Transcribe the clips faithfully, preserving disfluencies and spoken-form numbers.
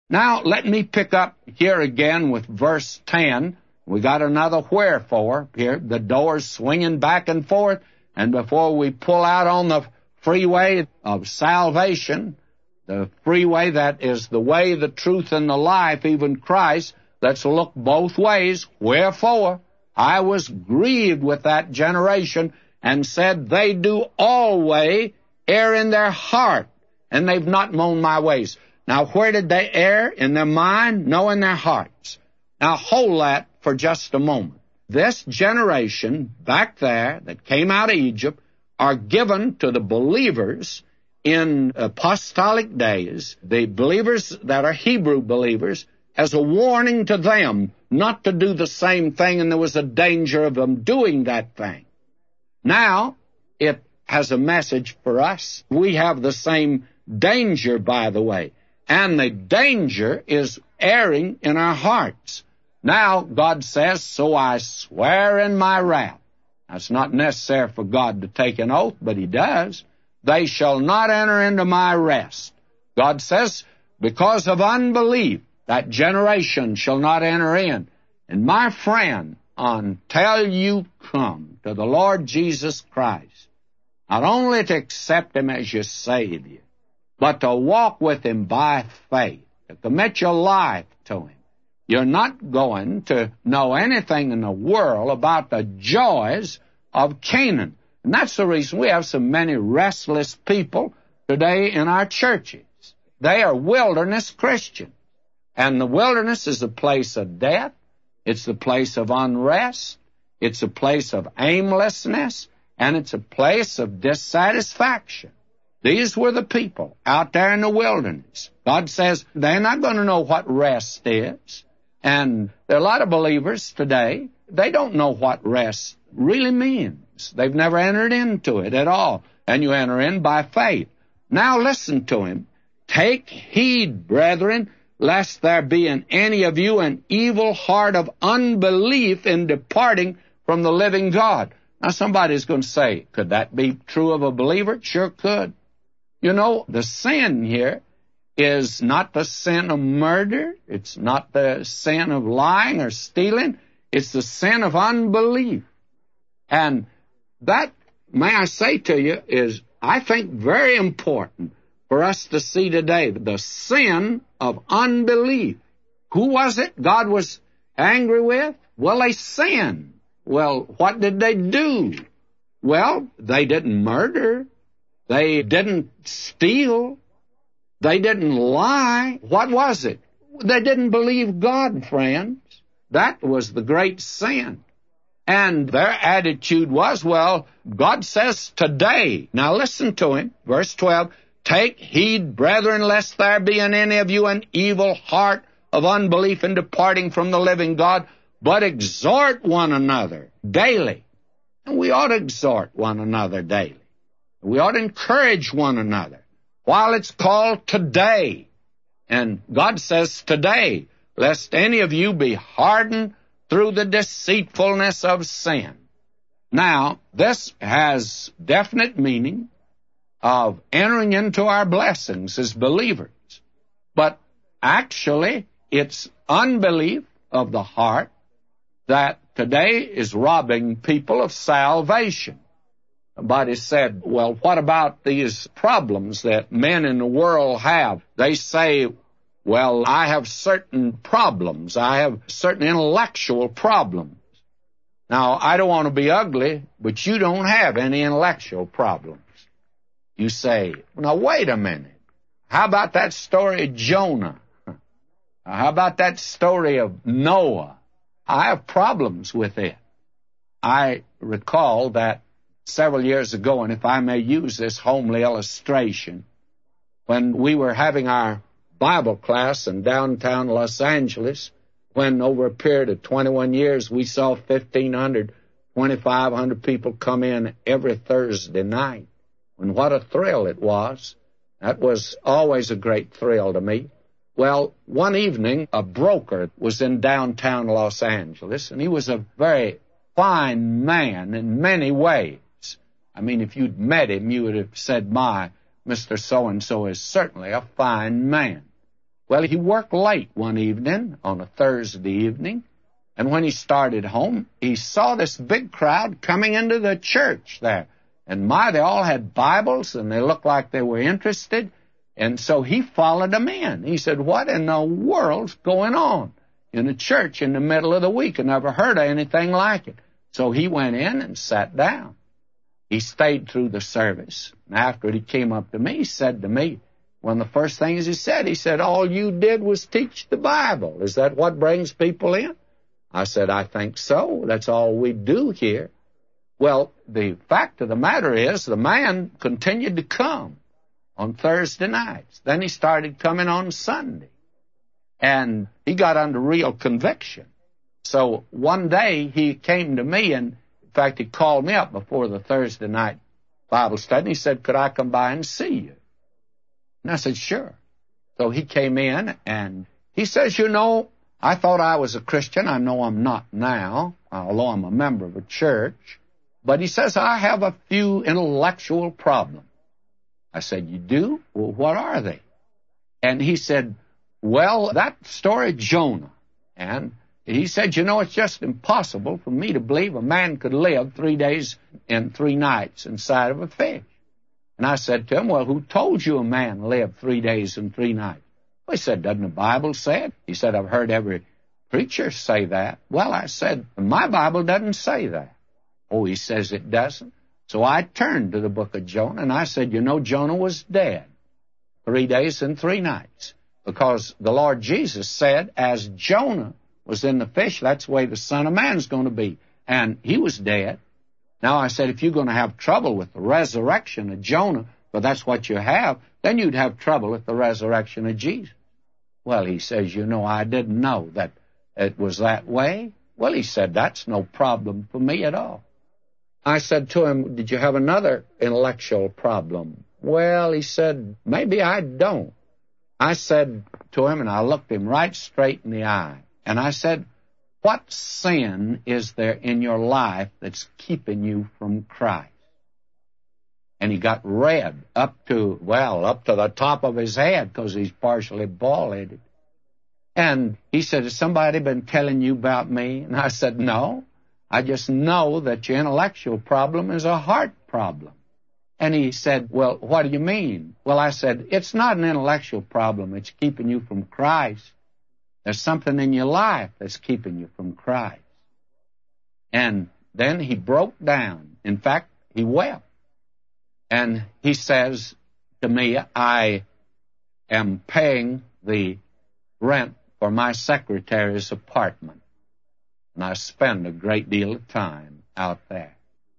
Now, let me pick up here again with verse ten. We got another wherefore here. The door's swinging back and forth, and before we pull out on the freeway of salvation, the freeway that is the way, the truth, and the life, even Christ, let's look both ways. Wherefore, I was grieved with that generation, and said, they do always err in their heart, and they've not known my ways. Now, where did they err? In their mind? No, in their hearts. Now, hold that for just a moment. This generation back there that came out of Egypt are given to the believers in apostolic days, the believers that are Hebrew believers, as a warning to them not to do the same thing, and there was a danger of them doing that thing. Now, it has a message for us. We have the same danger, by the way, and the danger is erring in our hearts. Now, God says, so I swear in my wrath. Now, it's not necessary for God to take an oath, but He does. They shall not enter into my rest. God says, because of unbelief, that generation shall not enter in. And my friend, until you come to the Lord Jesus Christ, not only to accept Him as your Savior, but to walk with Him by faith, to commit your life to Him, you're not going to know anything in the world about the joys of Canaan. And that's the reason we have so many restless people today in our churches. They are wilderness Christians. And the wilderness is a place of death. It's a place of unrest. It's a place of aimlessness. And it's a place of dissatisfaction. These were the people out there in the wilderness. God says they're not going to know what rest is. And there are a lot of believers today, they don't know what rest really means. They've never entered into it at all. And you enter in by faith. Now listen to him. Take heed, brethren, lest there be in any of you an evil heart of unbelief in departing from the living God. Now somebody's going to say, could that be true of a believer? It sure could. You know, the sin here is not the sin of murder. It's not the sin of lying or stealing. It's the sin of unbelief. And that, may I say to you, is, I think, very important for us to see today. The sin of unbelief. Who was it God was angry with? Well, they sinned. Well, what did they do? Well, they didn't murder. They didn't steal. They didn't lie. What was it? They didn't believe God, friends. That was the great sin. And their attitude was, well, God says today. Now listen to him. Verse twelve, take heed, brethren, lest there be in any of you an evil heart of unbelief in departing from the living God, but exhort one another daily. And we ought to exhort one another daily. We ought to encourage one another while it's called today. And God says today, lest any of you be hardened through the deceitfulness of sin. Now, this has definite meaning of entering into our blessings as believers. But actually, it's unbelief of the heart that today is robbing people of salvation. Somebody said, well, what about these problems that men in the world have? They say, well, I have certain problems. I have certain intellectual problems. Now, I don't want to be ugly, but you don't have any intellectual problems. You say, now, wait a minute. How about that story of Jonah? How about that story of Noah? I have problems with it. I recall that several years ago, and if I may use this homely illustration, when we were having our Bible class in downtown Los Angeles, when over a period of twenty-one years we saw fifteen hundred, twenty-five hundred people come in every Thursday night. And what a thrill it was. That was always a great thrill to me. Well, one evening, a broker was in downtown Los Angeles, and he was a very fine man in many ways. I mean, if you'd met him, you would have said, my, Mister So-and-so is certainly a fine man. Well, he worked late one evening, on a Thursday evening, and when he started home, he saw this big crowd coming into the church there. And my, they all had Bibles, and they looked like they were interested, and so he followed them in. He said, what in the world's going on in a church in the middle of the week? I never heard of anything like it. So he went in and sat down. He stayed through the service. And after he came up to me, he said to me, one of the first things he said, he said, all you did was teach the Bible. Is that what brings people in? I said, I think so. That's all we do here. Well, the fact of the matter is, the man continued to come on Thursday nights. Then he started coming on Sunday. And he got under real conviction. So one day he came to me, and in fact he called me up before the Thursday night Bible study, and he said, could I come by and see you? And I said, sure. So he came in, and he says, you know, I thought I was a Christian. I know I'm not now, although I'm a member of a church. But he says, I have a few intellectual problems. I said, you do? Well, what are they? And he said, well, that story, Jonah. And he said, you know, it's just impossible for me to believe a man could live three days and three nights inside of a fish. And I said to him, well, who told you a man lived three days and three nights? Well, he said, doesn't the Bible say it? He said, I've heard every preacher say that. Well, I said, my Bible doesn't say that. Oh, he says it doesn't. So I turned to the book of Jonah, and I said, you know, Jonah was dead three days and three nights. Because the Lord Jesus said, as Jonah was in the fish, that's the way the Son of Man is going to be. And he was dead. Now I said, if you're going to have trouble with the resurrection of Jonah, but that's what you have, then you'd have trouble with the resurrection of Jesus. Well, he says, you know, I didn't know that it was that way. Well, he said, that's no problem for me at all. I said to him, did you have another intellectual problem? Well, he said, maybe I don't. I said to him, and I looked him right straight in the eye, and I said, what sin is there in your life that's keeping you from Christ? And he got red up to, well, up to the top of his head because he's partially bald-headed. And he said, has somebody been telling you about me? And I said, no. I just know that your intellectual problem is a heart problem. And he said, well, what do you mean? Well, I said, it's not an intellectual problem. It's keeping you from Christ. There's something in your life that's keeping you from Christ. And then he broke down. In fact, he wept. And he says to me, I am paying the rent for my secretary's apartment. And I spend a great deal of time out there.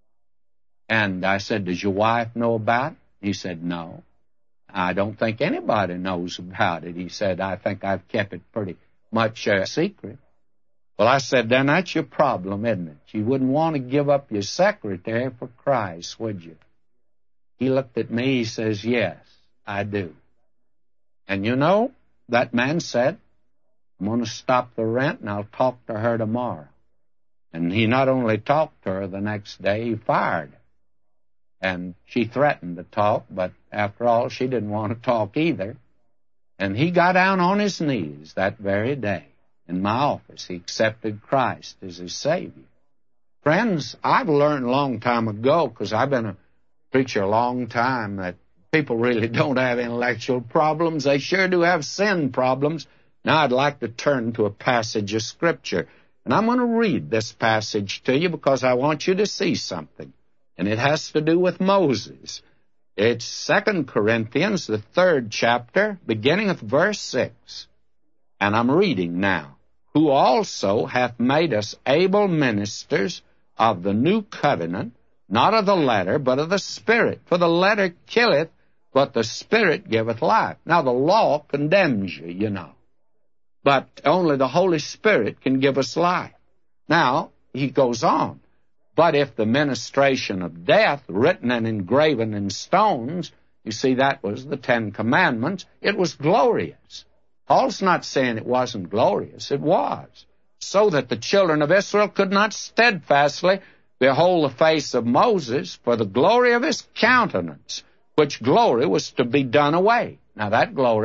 And I said, does your wife know about it? He said, no. I don't think anybody knows about it. He said, I think I've kept it pretty much a secret. Well, I said, then that's your problem, isn't it? You wouldn't want to give up your secretary for Christ, would you? He looked at me, he says, yes, I do. And you know, that man said, I'm going to stop the rent and I'll talk to her tomorrow. And he not only talked to her the next day, he fired her. And she threatened to talk, but after all, she didn't want to talk either. And he got down on his knees that very day in my office. He accepted Christ as his Savior. Friends, I've learned a long time ago, because I've been a preacher a long time, that people really don't have intellectual problems. They sure do have sin problems. Now I'd like to turn to a passage of Scripture. And I'm going to read this passage to you because I want you to see something. And it has to do with Moses. It's Second Corinthians, the third chapter, beginning with verse six. And I'm reading now. Who also hath made us able ministers of the new covenant, not of the letter, but of the Spirit. For the letter killeth, but the Spirit giveth life. Now the law condemns you, you know. But only the Holy Spirit can give us life. Now, he goes on. But if the ministration of death, written and engraven in stones, you see, that was the Ten Commandments, it was glorious. Paul's not saying it wasn't glorious. It was. So that the children of Israel could not steadfastly behold the face of Moses for the glory of his countenance, which glory was to be done away. Now, that glory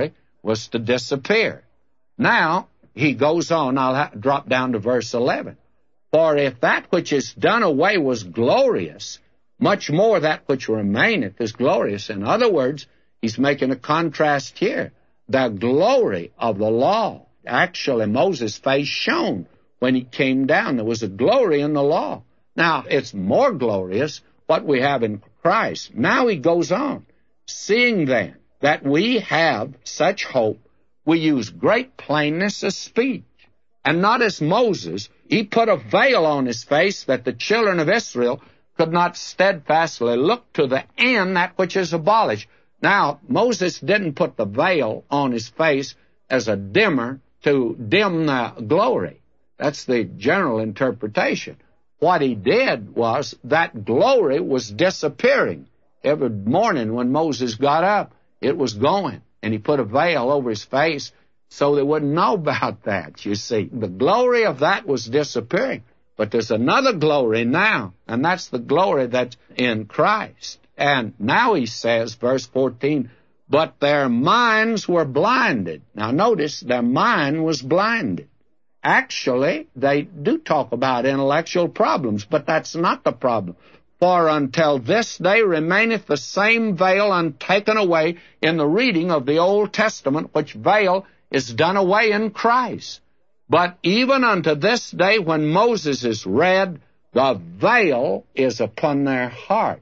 was to disappear. Now, he goes on, I'll ha- drop down to verse eleven. For if that which is done away was glorious, much more that which remaineth is glorious. In other words, he's making a contrast here. The glory of the law. Actually, Moses' face shone when he came down. There was a glory in the law. Now, it's more glorious what we have in Christ. Now he goes on. Seeing then that we have such hope, we use great plainness of speech. And not as Moses, he put a veil on his face that the children of Israel could not steadfastly look to the end that which is abolished. Now, Moses didn't put the veil on his face as a dimmer to dim the glory. That's the general interpretation. What he did was that glory was disappearing. Every morning when Moses got up, it was going, and he put a veil over his face so they wouldn't know about that, you see. The glory of that was disappearing. But there's another glory now, and that's the glory that's in Christ. And now he says, verse fourteen, but their minds were blinded. Now notice, their mind was blinded. Actually, they do talk about intellectual problems, but that's not the problem. For until this day remaineth the same veil untaken away in the reading of the Old Testament, which veil is done away in Christ. But even unto this day when Moses is read, the veil is upon their heart.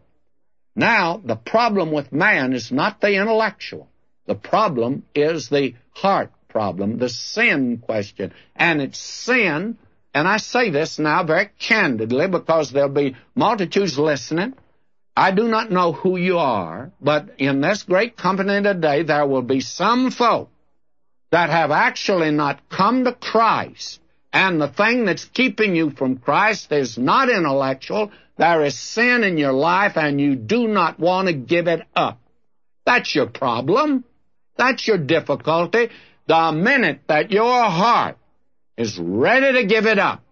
Now, the problem with man is not the intellectual. The problem is the heart problem, the sin question. And it's sin, and I say this now very candidly because there'll be multitudes listening. I do not know who you are, but in this great company today, there will be some folk that have actually not come to Christ. And the thing that's keeping you from Christ is not intellectual. There is sin in your life, and you do not want to give it up. That's your problem. That's your difficulty. The minute that your heart is ready to give it up,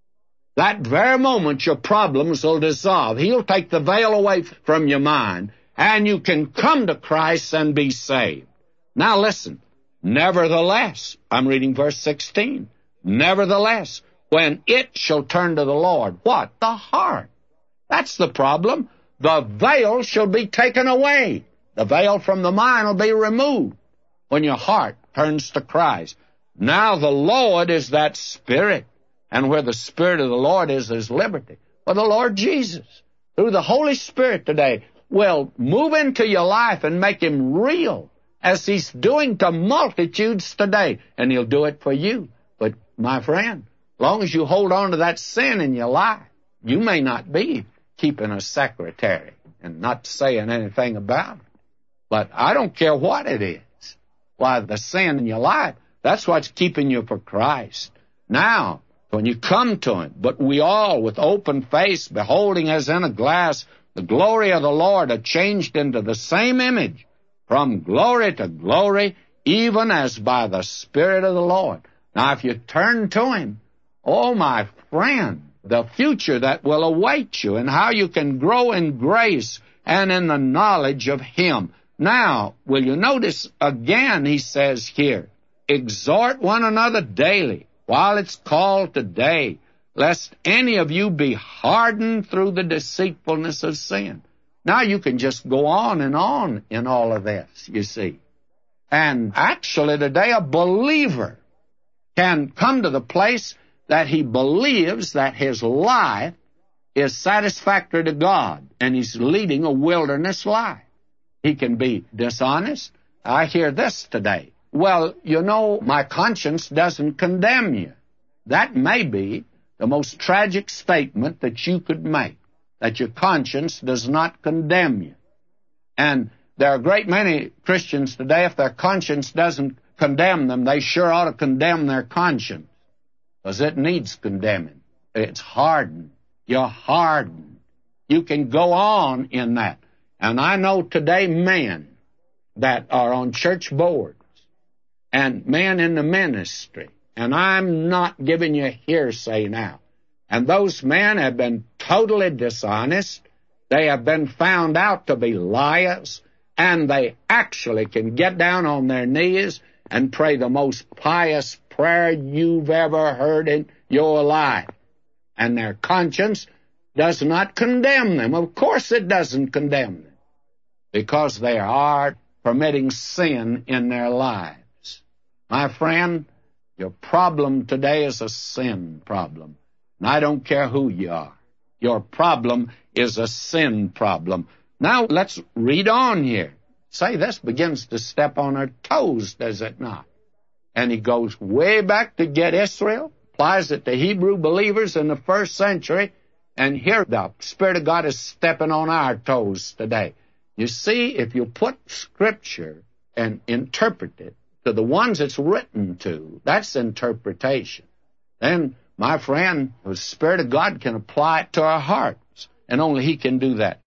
that very moment your problems will dissolve. He'll take the veil away from your mind, and you can come to Christ and be saved. Now listen, nevertheless, I'm reading verse sixteen, nevertheless, when it shall turn to the Lord, what? The heart. That's the problem. The veil shall be taken away. The veil from the mind will be removed when your heart turns to Christ. Now the Lord is that Spirit, and where the Spirit of the Lord is, there's liberty. Well, the Lord Jesus, through the Holy Spirit today, will move into your life and make Him real, as He's doing to multitudes today, and He'll do it for you. But, my friend, as long as you hold on to that sin in your life, you may not be keeping a secretary and not saying anything about it. But I don't care what it is. Why, the sin in your life, that's what's keeping you for Christ. Now, when you come to Him, but we all, with open face, beholding as in a glass, the glory of the Lord, are changed into the same image, from glory to glory, even as by the Spirit of the Lord. Now, if you turn to Him, oh, my friend, the future that will await you and how you can grow in grace and in the knowledge of Him. Now, will you notice again, he says here, exhort one another daily, while it's called today, lest any of you be hardened through the deceitfulness of sin. Now you can just go on and on in all of this, you see. And actually today a believer can come to the place that he believes that his life is satisfactory to God, and he's leading a wilderness life. He can be dishonest. I hear this today. Well, you know, my conscience doesn't condemn you. That may be the most tragic statement that you could make, that your conscience does not condemn you. And there are a great many Christians today, if their conscience doesn't condemn them, they sure ought to condemn their conscience, because it needs condemning. It's hardened. You're hardened. You can go on in that. And I know today men that are on church boards and men in the ministry, and I'm not giving you hearsay now, and those men have been totally dishonest. They have been found out to be liars, and they actually can get down on their knees and pray the most pious prayer you've ever heard in your life. And their conscience does not condemn them. Of course it doesn't condemn them, because they are permitting sin in their lives. My friend, your problem today is a sin problem. And I don't care who you are. Your problem is a sin problem. Now, let's read on here. Say, this begins to step on our toes, does it not? And he goes way back to get Israel, applies it to Hebrew believers in the first century, and here the Spirit of God is stepping on our toes today. You see, if you put Scripture and interpret it to the ones it's written to, that's interpretation. Then, my friend, the Spirit of God can apply it to our hearts, and only He can do that.